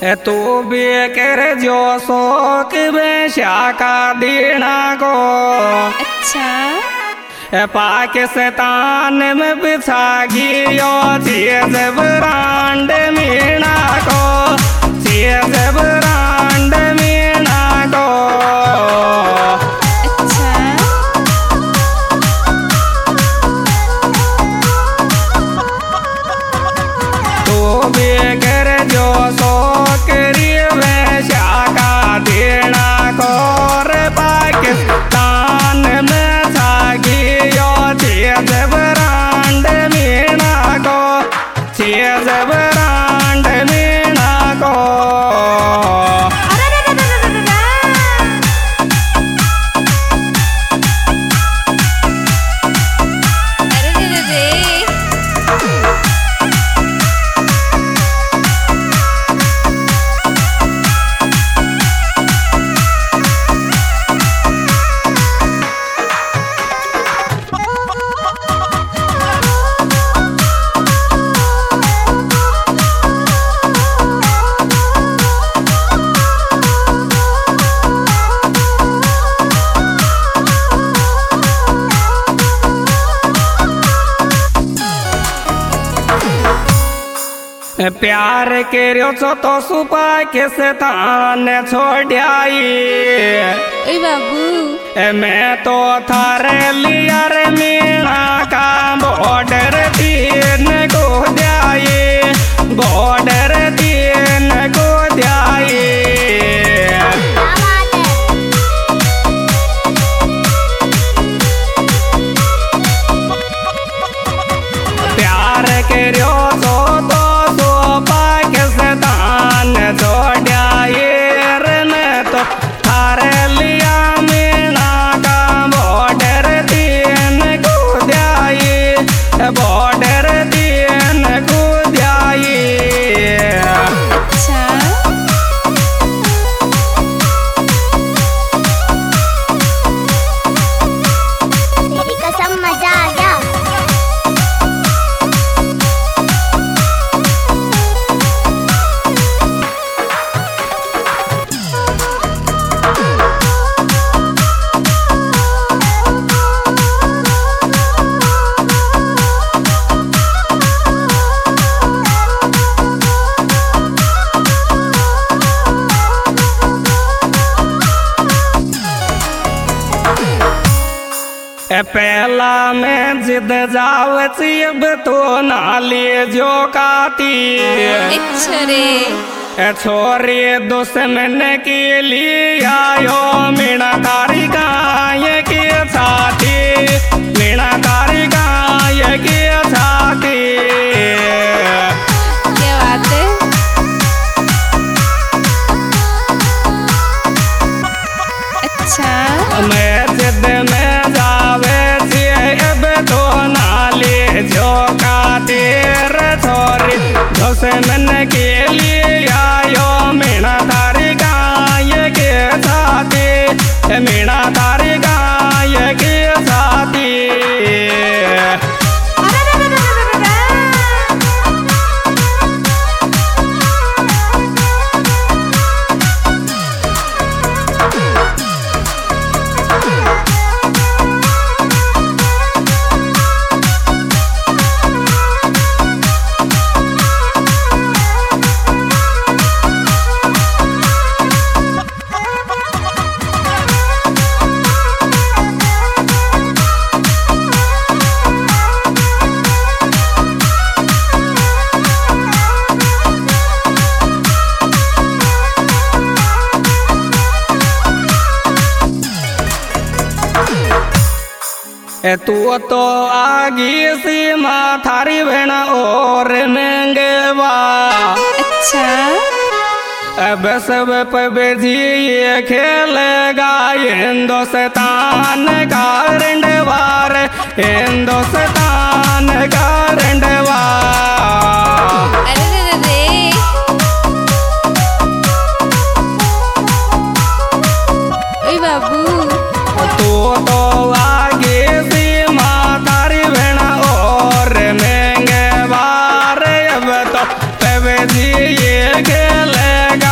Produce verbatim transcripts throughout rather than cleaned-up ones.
तू भी कर जो शौक बेशा का देना को। अच्छा पाकिस्तान में बिछा गियो चीज ब्रांड मीना को, चीज ब्रांड मीना को। अच्छा तू भी कर जो शौक बेशा का देना को। रे पाकिस्तान में छा गियो चीज ब्रांड मीना को, चीज ब्रांड मीना को। प्यार करो छो तो सुपा के स्थान छोड़ाई। बाबू मैं तो थारे लिया रे मीना का बॉर्डर तीन को जाए, बॉर्डर तीन को जाए। प्यार करो छो तो पाकिस्तान छोड़ाए रे। मैं तो थारे लिया मीना का बॉर्डर तीन को जाए, बॉर्डर तीन को जाए। अच्छा मेरी कसम मजा आ गया। पहला में जिद जावची अब तो नाली जो काती। छोरी दुश्मन के लिए आयो मीना तारी गाय के साथी, मीना तारी गाय के साथी। क्या बात है। अच्छा मैं जिद में जावे अब तो नाली जो काती। छोरी दुश्मन के लिए आयो मीना तारी गाय के साथी, मीना तारी गाय के साथी। तू तो आगी सीमा थारी बहन और मंगवा। अच्छा अब सब पबजी खेलेगा हिंदुस्तान का रंडवार, हिंदुस्तान का रंडवार। बाबू तू तो आगे सीमा थारी बहन और मंगवा। अब तो पबजी खेलेगा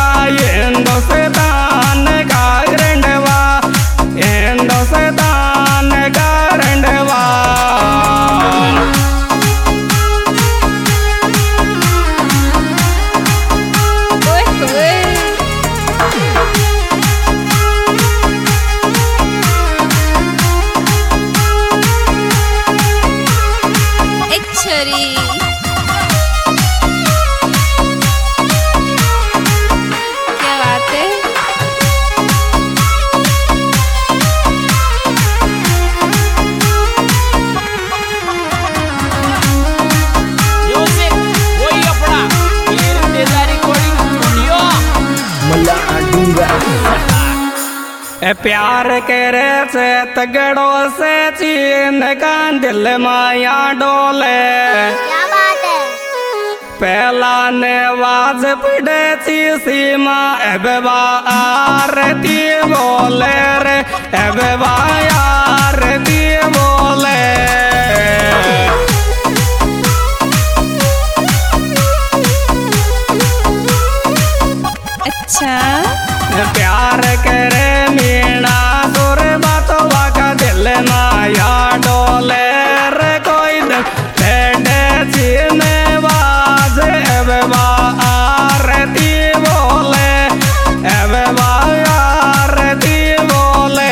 ए प्यार करे से तगड़ो से चीन का दिल माया डोले। क्या बात है। पहला ने वाज पड़े ची सीमा एबा आरती बोले रे एबा आरती बोले। अच्छा प्यार करे मीणा सुर बातों का दिल माया डोले रे कोई दिन बैठे चीने बाज एबा आरती बोले एबा आरती बोले।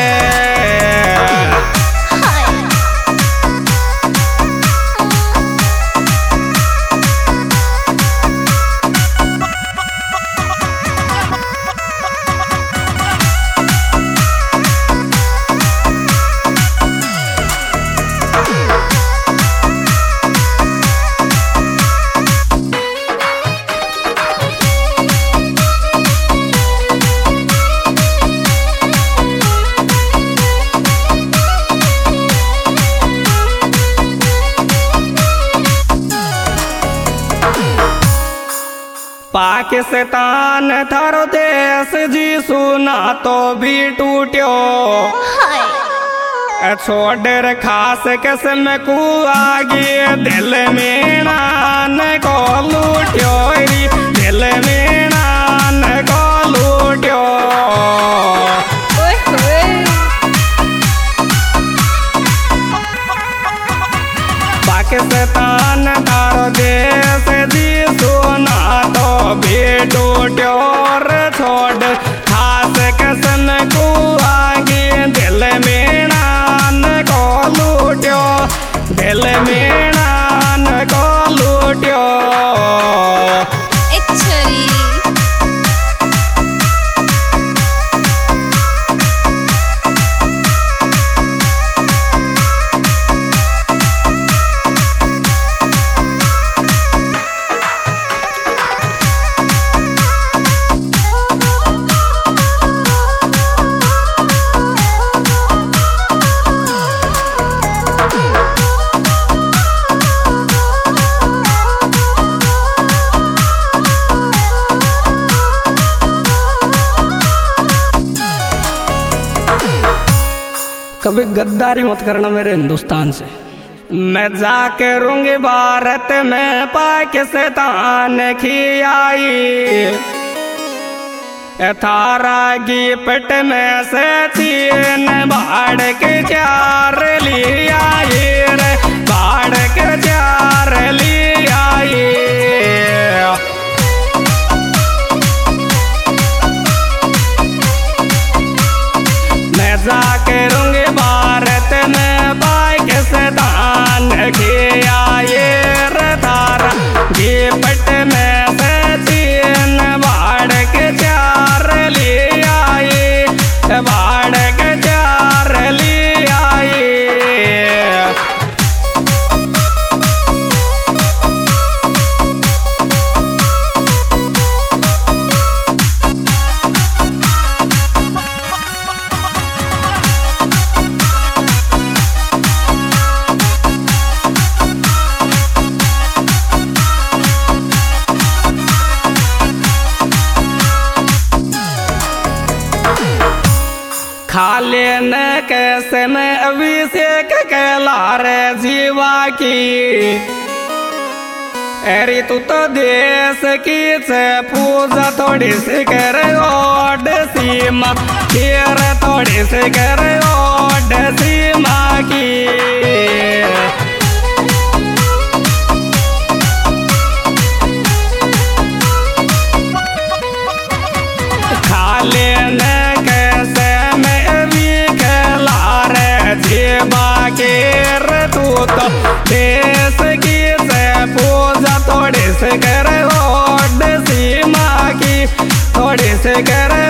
पाकिस्तान थारो देश जी सुना तो भी टूट्यो। छोड़ खास कसम को आगे दिल में नान को लूट्यो दिल में नान को लूट्यो। पाकिस्तान थारो देश जी सुना तो भी टूट्यो रे छोड़ खास कसम को आगे दिल में नान को लूट्यो दिल में नान को लूट्यो। कभी गद्दारी मत करना मेरे हिंदुस्तान से। मैं जाके रूंगी भारत में पाकिस्तान खियाई। थारा गिफ्ट में से तीन बाढ़ के चार ली आई रे बाढ़ के चार ली आई। मैं जाके रूंगी भारत में पाकिस्तान खियाई रे थारा गिफ्ट में से तीन बाढ़ के चार ली आई बाढ़ के चार ली आई। खाले न कैसे में अभिषेक कहला रे जीवा की। अरे तू तो देश की से पूजा थोड़ी सी कर ओड सीमा खेर थोड़ी सी कर ओड सीमा की। खाले न कैसे में भी खेला रे जीवा के रे तू तो देश की से पूजा थोड़ी से कर ओड सीमा की थोड़ी से कर